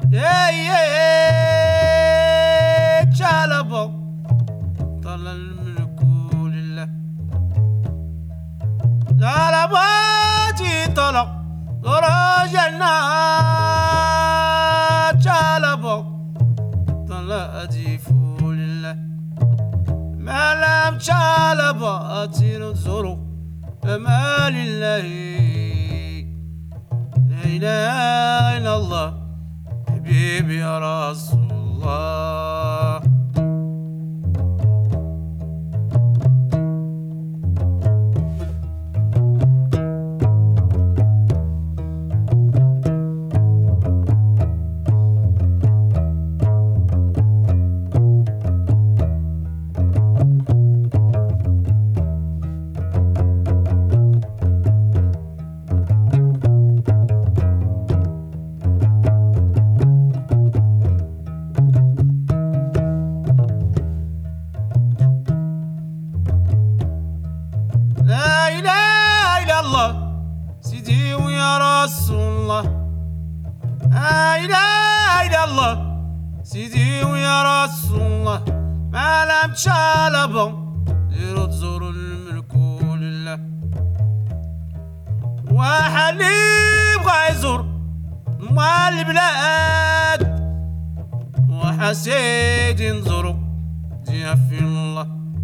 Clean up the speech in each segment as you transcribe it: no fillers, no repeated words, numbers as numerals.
يا شالبو طلع الملك لله شالباتي طلع ورجلنا شالبو طلع أجيفو لله ما لم شالباتي نزورو فما لله لا إله إلا الله حبيبي يا رسول الله لا إله إلا الله سيدي ويا رسول الله لا إله إلا الله سيدي ويا رسول الله ما لم تشالبوا ديروا تزوروا الملك لله وحلي بغا يزور مع البلاد وحسيد نزوروا ضيافين الله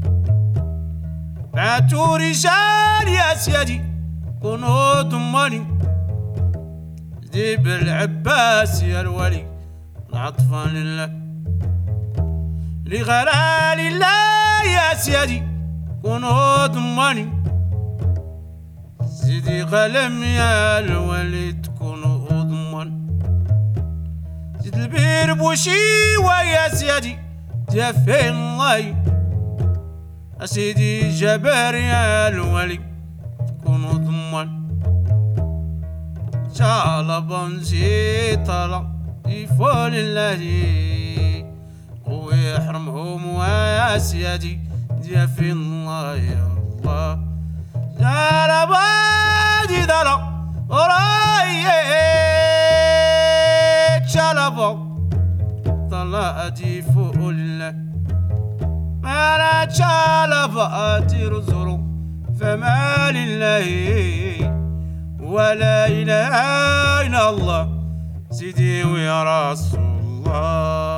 بعتوا رجال يا سيدي كونوا ضماني جيب العباس يا الولي العطفان لله لغلال الله يا سيدي كونوا ضماني سيدي قلم يا الولي تكونوا ضمان زيد البير بوشي ويا سيدي جافين الله أسيدي جبر يا الولي تكونوا ضمان شالبا زيطلا يفول الله ويحرمهم ويا سيدي جافي الله يا الله شالبا زيطلا ورايك شالبا طلع جيفو الله ما لا شالبا ترزرو فما لله ولا إله إلا الله سيدي ويا رسول الله